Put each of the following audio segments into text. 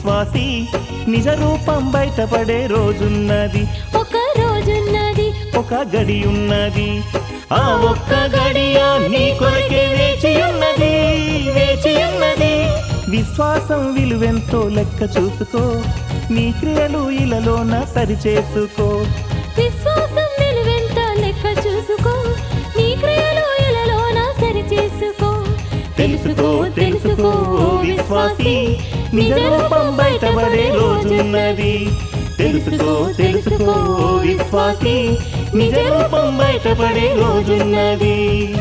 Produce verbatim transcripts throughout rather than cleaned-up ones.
విశ్వాసి నిజ రూపం బయటపడే రోజున్నది, ఒక రోజున్నది, ఒక గడి ఉన్నది. ఆ ఒక్క గడియ నీ కొరకే వేచి ఉన్నది, వేచి ఉన్నది. విశ్వాసం విలువెంతో లెక్క చూసుకో, నీ క్రియలు ఇలలోన సరిచేసుకో. విశ్వాసం విలువెంత లెక్క చూసుకో, నీ క్రియలు ఇలలోన సరిచేసుకో. తెలుసుకో తెలుసుకో ఓ విశ్వాసి నిజ రూపం బయటపడే రోజున్నది. తెలుసుకో తెలుసుకో ఓ విశ్వాసి నిజ రూపం బయటపడే రోజున్నది.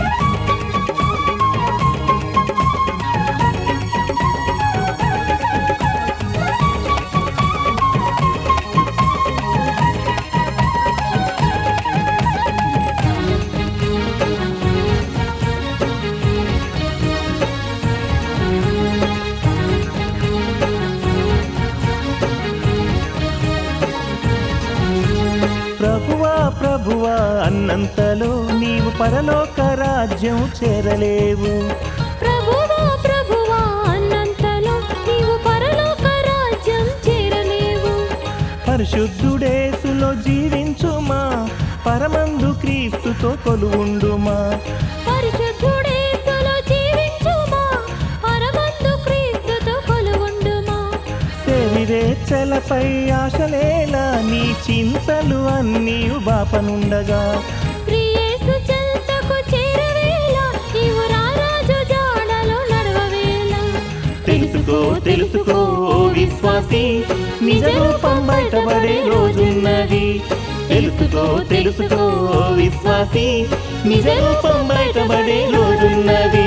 ప్రభువా ప్రభువా అన్నంతలో నీవు పరలోక రాజ్యం చేరలేవు. ప్రభువా ప్రభువా అన్నంతలో నీవు పరలోక రాజ్యం చేరలేవు. పరిశుద్ధుడేసులో జీవించుమా, పరమందు క్రీస్తుతో కొలువుండుమా. పరిశుద్ధుడేసులో జీవించుమా, పరమందు క్రీస్తుతో కొలువుండుమా. సేవిరేచ్చలపై ఆశలేలా, నీ చింతలు అన్నీ బాపనుండగా. శ్రీ యేసు చెంతకు చేరవేళ, నీవు రారాజు జాడలో నడవవేళ. తెలుసుకో తెలుసుకో ఓ విశ్వాసి నిజ రూపం బయటపడే రోజున్నది. తెలుసుకో తెలుసుకో ఓ విశ్వాసి నిజ రూపం బయటపడే రోజున్నది.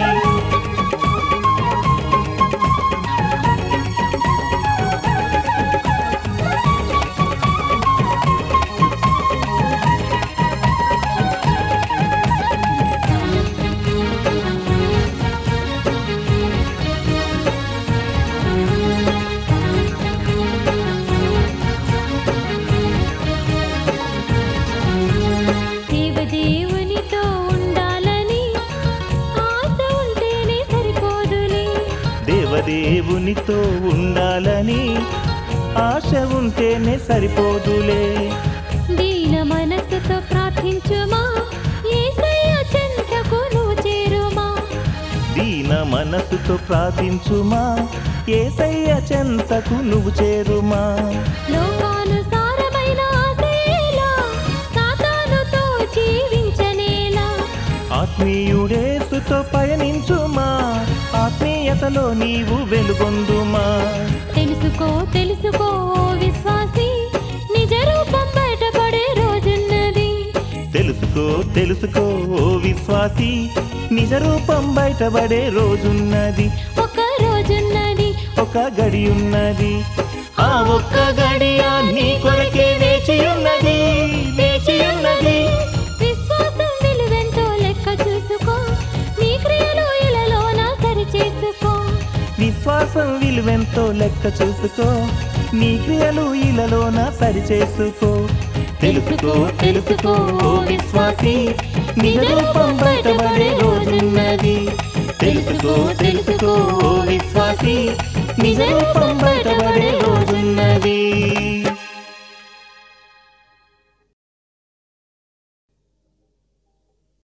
దేవదేవునితో ఉండాలని ఆశ ఉంటేనే సరిపోదులే. దేవదేవునితో ఉండాలని ఆశ ఉంటేనే సరిపోదులే. దీన మనసుతో ప్రార్థించుమా, యేసయ్య చెంతకు నువ్వు చేరుమా. దీన మనసుతో ప్రార్థించుమా, యేసయ్య చెంతకు నువ్వు చేరుమా. లోకానుసారమైన ఆశేలా, సాతానుతో జీవించనేలా. ఆత్మీయుడేసుతో పయనించుమా, ఆత్మీయతలో నీవు వెలుగొందుమా. తెలుసుకో తెలుసుకో ఓ విశ్వాసి నిజ రూపం బయటపడే రోజున్నది. తెలుసుకో తెలుసుకో ఓ విశ్వాసి నిజ రూపం బయటపడే రోజున్నది, ఒక రోజున్నది, ఒక గడి ఉన్నది. ఆ ఒక్క గడియ నీ కొరకే వేచి ఉన్నది, వేచి ఉన్నది. విశ్వాసం విలువెంతో లెక్క చూసుకో, నీ క్రియలు ఇలలోన సరిచేసుకో. విశ్వాసం విలువెంతో లెక్క చూసుకో, నీ క్రియలు ఇలలోన సరిచేసుకో. తెలుసుకో తెలుసుకో ఓ విశ్వాసి నిజ రూపం బయటపడే రోజున్నది. తెలుసుకో తెలుసుకో ఓ విశ్వాసి నిజ రూపం బయటపడే